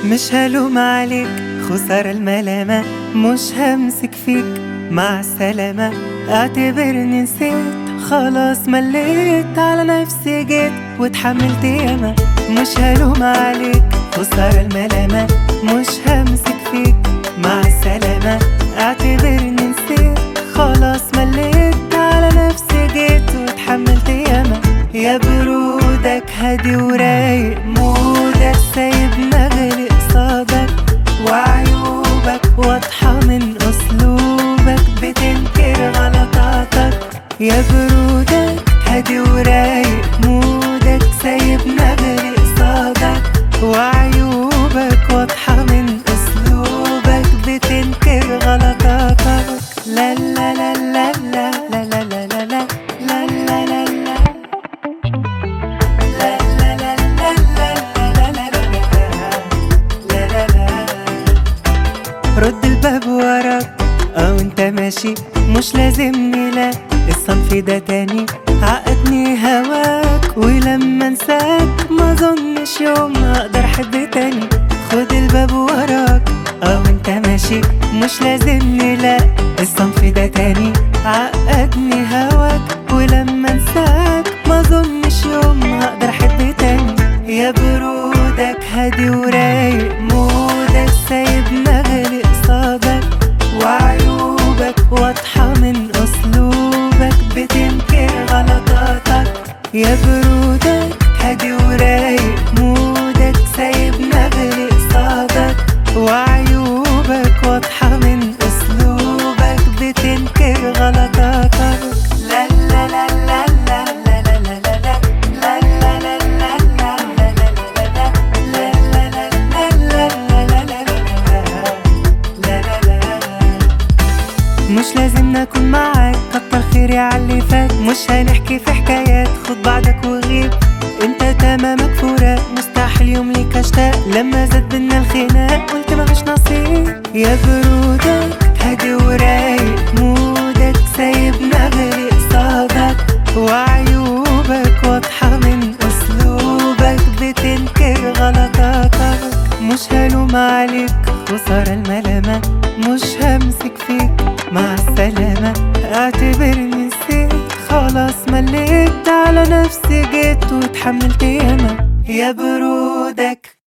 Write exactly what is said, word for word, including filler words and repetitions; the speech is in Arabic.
مش هلوم عليك خسارة الملامة، مش همسك فيك مع السلامة. اعتبرني نسيت خلاص، مليت على نفسي جيت واتحملت ياما. مش هلوم عليك خسارة الملامة، مش همسك فيك مع السلامة. اعتبرني نسيت خلاص، مليت على نفسي جيت واتحملت ياما. يا برودك هادي ورايق، مودك سايبنا غير قصادك، وعيوبك واضحة من أسلوبك، بتنكر غلطاتك. يا برودك هادي ورايق، مودك سايبنا غير قصادك، وعيوبك واضحة من أسلوبك، بتنكر غلطاتك. لا لا لا لا لا لا لا لا لا لا لا لا لا رد الباب وراك او انت ماشي، مش لازمني لا الصنف ده تاني. عقدني هواك ولما انساك ما ظنش يوم اقدر احب تاني. خد الباب وراك او انت ماشي، مش لازمني لا الصنف ده تاني. عقدني هواك ولما انساك ما ظنش يوم هقدر احب تاني. يا برودك هادي ورايق، مودك سايبنا غير قصادك، وعيوبك واضحة من أسلوبك، بتنكر غلطاتك. يا برودك هادي ورايق، مودك سايبنا غير قصادك، وعيوبك واضحة من أسلوبك، بتنكر غلطاتك. لا لا لا لا لا لا لا لا لا لا لا لا لا مش لازم نكون معاك، كتر خيري عاللي فات. مش هنحكي في حكايات، خد بعضك وغيب. انت تمامك فراق، مستحيل يوم ليك اشتاق. لما زاد بينا الخناق قلت مفيش نصيب. يا برودك هادي ورايق، مودك سايبنا غير قصادك، وعيوبك واضحة من اسلوبك، بتنكر غلطاتك. مش هلوم عليك خسارة الملامة، مش همسك فيك مع السلامة. اعتبرني نسيت خلاص، مليت على نفسي جيت واتحملت ياما. يا برودك